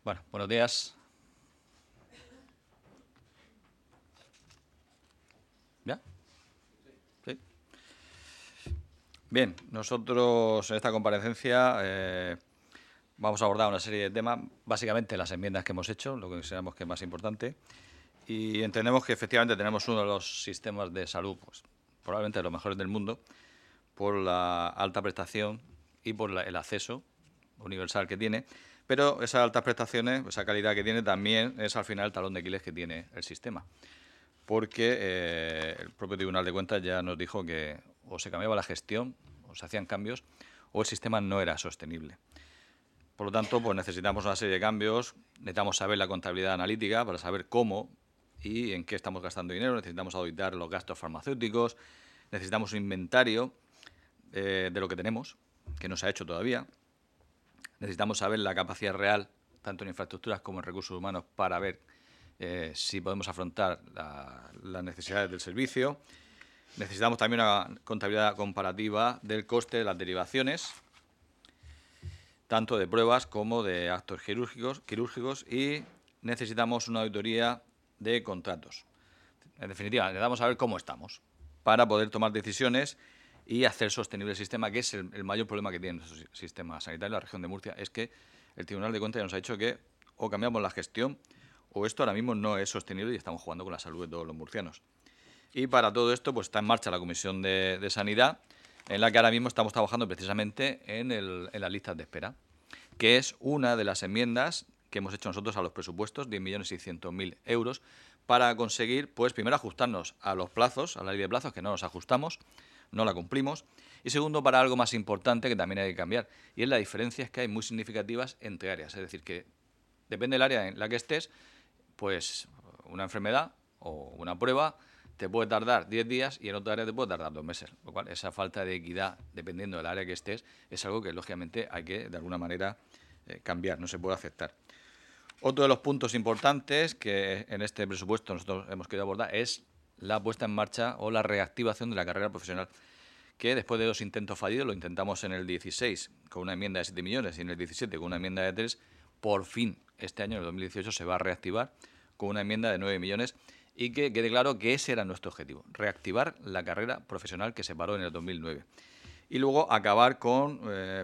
Bueno, buenos días. ¿Ya? Sí. Bien, nosotros en esta comparecencia vamos a abordar una serie de temas, básicamente las enmiendas que hemos hecho, lo que consideramos que es más importante, y entendemos que efectivamente tenemos uno de los sistemas de salud, pues, probablemente de los mejores del mundo, por la alta prestación y por el acceso universal que tiene, pero esas altas prestaciones, esa calidad que tiene, también es al final el talón de Aquiles que tiene el sistema. Porque el propio Tribunal de Cuentas ya nos dijo que o se cambiaba la gestión, o se hacían cambios, o el sistema no era sostenible. Por lo tanto, pues necesitamos una serie de cambios, necesitamos saber la contabilidad analítica para saber cómo y en qué estamos gastando dinero, necesitamos auditar los gastos farmacéuticos, necesitamos un inventario de lo que tenemos, que no se ha hecho todavía, necesitamos saber la capacidad real, tanto en infraestructuras como en recursos humanos, para ver si podemos afrontar las necesidades del servicio. Necesitamos también una contabilidad comparativa del coste de las derivaciones, tanto de pruebas como de actos quirúrgicos y necesitamos una auditoría de contratos. En definitiva, necesitamos saber cómo estamos para poder tomar decisiones y hacer sostenible el sistema, que es el mayor problema que tiene nuestro sistema sanitario en la región de Murcia, es que el Tribunal de Cuentas ya nos ha dicho que o cambiamos la gestión o esto ahora mismo no es sostenible y estamos jugando con la salud de todos los murcianos. Y para todo esto pues está en marcha la Comisión de Sanidad, en la que ahora mismo estamos trabajando precisamente en las listas de espera, que es una de las enmiendas que hemos hecho nosotros a los presupuestos, 10.600.000 euros, para conseguir, pues primero ajustarnos a los plazos, a la ley de plazos, que no nos ajustamos, no la cumplimos, y segundo, para algo más importante que también hay que cambiar, y es las diferencias que hay muy significativas entre áreas. Es decir, que depende del área en la que estés, pues una enfermedad o una prueba te puede tardar 10 días y en otra área te puede tardar 2 meses. Lo cual, esa falta de equidad, dependiendo del área que estés, es algo que, lógicamente, hay que, de alguna manera, cambiar, no se puede aceptar. Otro de los puntos importantes que en este presupuesto nosotros hemos querido abordar es la puesta en marcha o la reactivación de la carrera profesional, que después de 2 intentos fallidos, lo intentamos en el 16 con una enmienda de 7 millones y en el 17 con una enmienda de 3, por fin este año, en el 2018, se va a reactivar con una enmienda de 9 millones y que quede claro que ese era nuestro objetivo, reactivar la carrera profesional que se paró en el 2009. Y luego acabar con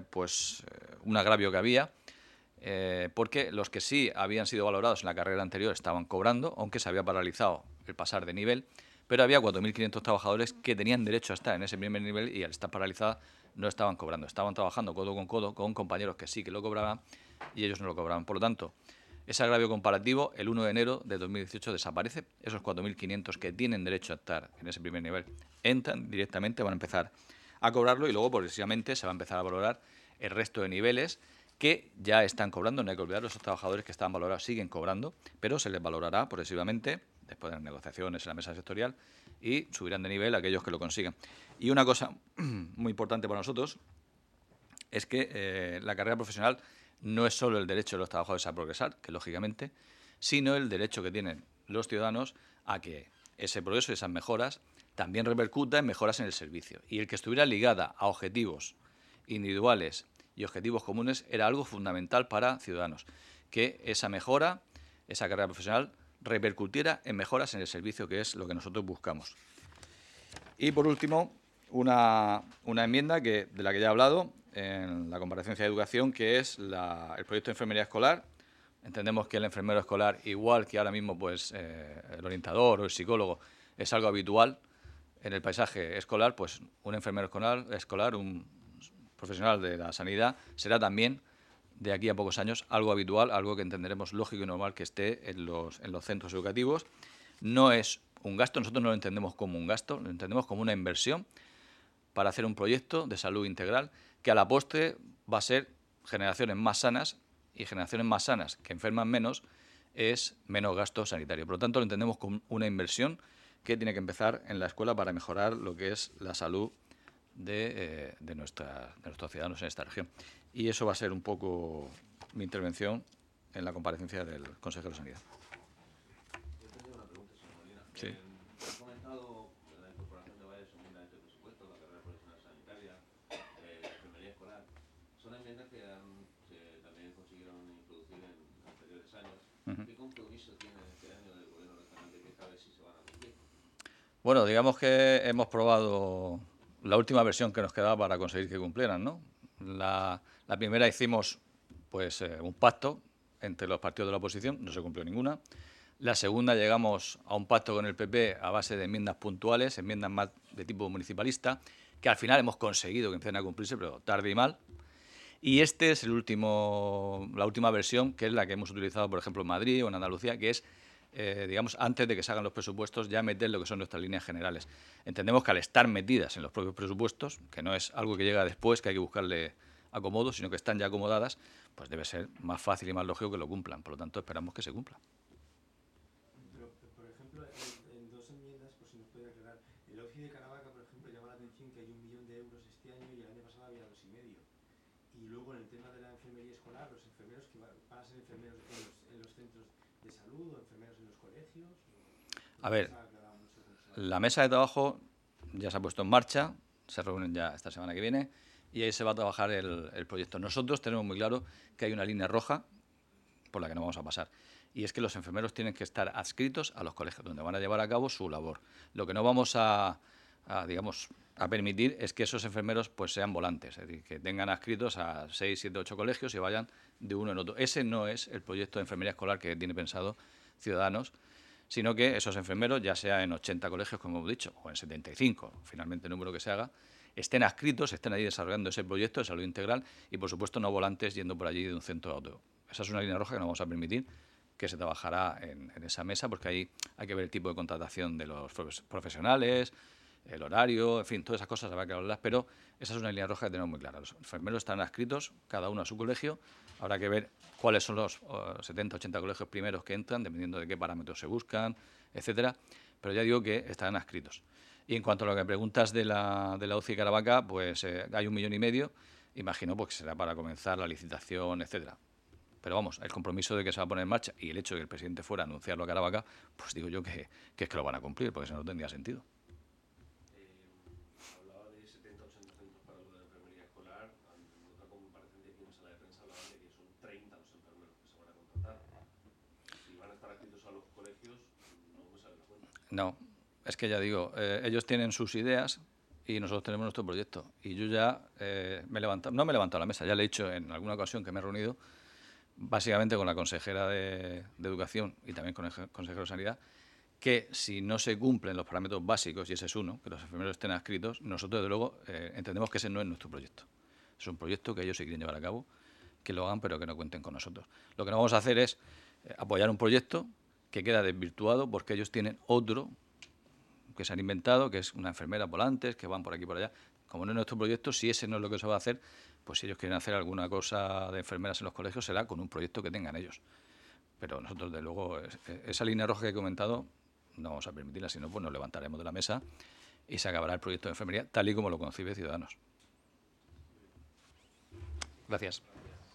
un agravio que había, porque los que sí habían sido valorados en la carrera anterior estaban cobrando, aunque se había paralizado el pasar de nivel, pero había 4.500 trabajadores que tenían derecho a estar en ese primer nivel y al estar paralizada no estaban cobrando. Estaban trabajando codo con compañeros que sí que lo cobraban y ellos no lo cobraban. Por lo tanto, ese agravio comparativo, el 1 de enero de 2018 desaparece. Esos 4.500 que tienen derecho a estar en ese primer nivel entran directamente, van a empezar a cobrarlo y luego progresivamente se va a empezar a valorar el resto de niveles que ya están cobrando. No hay que olvidar, esos trabajadores que estaban valorados siguen cobrando, pero se les valorará progresivamente después de las negociaciones en la mesa sectorial y subirán de nivel aquellos que lo consigan. Y una cosa muy importante para nosotros es que la carrera profesional no es solo el derecho de los trabajadores a progresar, que lógicamente, sino el derecho que tienen los ciudadanos a que ese progreso y esas mejoras también repercuta en mejoras en el servicio. Y el que estuviera ligada a objetivos individuales y objetivos comunes era algo fundamental para ciudadanos. Que esa mejora, esa carrera profesional, repercutiera en mejoras en el servicio, que es lo que nosotros buscamos. Y por último, una enmienda de la que ya he hablado en la comparecencia de educación, que es el proyecto de enfermería escolar. Entendemos que el enfermero escolar, igual que ahora mismo pues, el orientador o el psicólogo, es algo habitual en el paisaje escolar, pues un enfermero escolar, un profesional de la sanidad, será también de aquí a pocos años algo habitual, algo que entenderemos lógico y normal que esté en los centros educativos. No es un gasto, nosotros no lo entendemos como un gasto, lo entendemos como una inversión para hacer un proyecto de salud integral que a la postre va a ser generaciones más sanas, y generaciones más sanas que enferman menos es menos gasto sanitario. Por lo tanto, lo entendemos como una inversión que tiene que empezar en la escuela para mejorar lo que es la salud de nuestros ciudadanos en esta región. Y eso va a ser un poco mi intervención en la comparecencia del consejero de Sanidad. Yo tendría una pregunta, señor Molina. Sí. Ha comentado la incorporación de varias enmiendas de este presupuesto, la carrera profesional sanitaria, la enfermería escolar. Son enmiendas que también consiguieron introducir en anteriores compromiso tiene este año del Gobierno regional de que esta vez sí se van a cumplir? Bueno, digamos que hemos probado la última versión que nos quedaba para conseguir que cumplieran, ¿no? La primera hicimos pues un pacto entre los partidos de la oposición, no se cumplió ninguna. La segunda llegamos a un pacto con el PP a base de enmiendas puntuales, enmiendas más de tipo municipalista, que al final hemos conseguido que empiecen a cumplirse, pero tarde y mal. Y este es la última versión, que es la que hemos utilizado, por ejemplo, en Madrid o en Andalucía, que es, digamos, antes de que salgan los presupuestos, ya meter lo que son nuestras líneas generales. Entendemos que al estar metidas en los propios presupuestos, que no es algo que llega después, que hay que buscarle acomodo, sino que están ya acomodadas, pues debe ser más fácil y más lógico que lo cumplan. Por lo tanto, esperamos que se cumpla. Pero, por ejemplo, en dos enmiendas, por si nos puede aclarar, el OFI de Caravaca, por ejemplo, llama la atención que hay 1 millón de euros este año y el año pasado había 2,5. Y luego en el tema de la enfermería escolar, los enfermeros que van a ser enfermeros en los centros de salud o enfermeros en los colegios. A ver, la mesa de trabajo ya se ha puesto en marcha, se reúnen ya esta semana que viene y ahí se va a trabajar el proyecto. Nosotros tenemos muy claro que hay una línea roja por la que no vamos a pasar. Y es que los enfermeros tienen que estar adscritos a los colegios, donde van a llevar a cabo su labor. Lo que no vamos a permitir es que esos enfermeros pues sean volantes, es decir, que tengan adscritos a 6, 7, 8 colegios y vayan de uno en otro. Ese no es el proyecto de enfermería escolar que tiene pensado Ciudadanos, sino que esos enfermeros, ya sea en 80 colegios, como hemos dicho, o en 75, finalmente el número que se haga, estén adscritos, estén allí desarrollando ese proyecto de salud integral y, por supuesto, no volantes yendo por allí de un centro a otro. Esa es una línea roja que no vamos a permitir, que se trabajará en esa mesa, porque ahí hay que ver el tipo de contratación de los profesionales, el horario, en fin, todas esas cosas habrá que hablarlas, pero esa es una línea roja que tenemos muy clara. Los enfermeros están adscritos, cada uno a su colegio, habrá que ver cuáles son los 70, 80 colegios primeros que entran, dependiendo de qué parámetros se buscan, etcétera, pero ya digo que estarán adscritos. Y en cuanto a lo que preguntas de la UCI Caravaca, pues hay 1,5 millones, imagino pues, que será para comenzar la licitación, etcétera. Pero vamos, el compromiso de que se va a poner en marcha y el hecho de que el presidente fuera a anunciarlo a Caravaca, pues digo yo que es que lo van a cumplir, porque si no, no tendría sentido. Hablaba de 70, 80 centros para lo de la enfermería escolar. En otra comparecencia aquí en la sala de prensa hablaban de que son 30 los enfermeros que se van a contratar. Si van a estar adscritos a los colegios, no me sale la cuenta. No, es que ya digo, ellos tienen sus ideas y nosotros tenemos nuestro proyecto. Y yo ya no me he levantado a la mesa, ya le he dicho en alguna ocasión que me he reunido básicamente con la consejera de Educación y también con el consejero de Sanidad, que si no se cumplen los parámetros básicos, y ese es uno, que los enfermeros estén adscritos, nosotros desde luego entendemos que ese no es nuestro proyecto. Es un proyecto que ellos se quieren llevar a cabo, que lo hagan pero que no cuenten con nosotros. Lo que no vamos a hacer es apoyar un proyecto que queda desvirtuado porque ellos tienen otro que se han inventado, que es una enfermera volantes, que van por aquí y por allá. Como no es nuestro proyecto, si ese no es lo que se va a hacer, pues si ellos quieren hacer alguna cosa de enfermeras en los colegios, será con un proyecto que tengan ellos. Pero nosotros, de luego, esa línea roja que he comentado, no vamos a permitirla, si no, pues nos levantaremos de la mesa y se acabará el proyecto de enfermería tal y como lo concibe Ciudadanos. Gracias.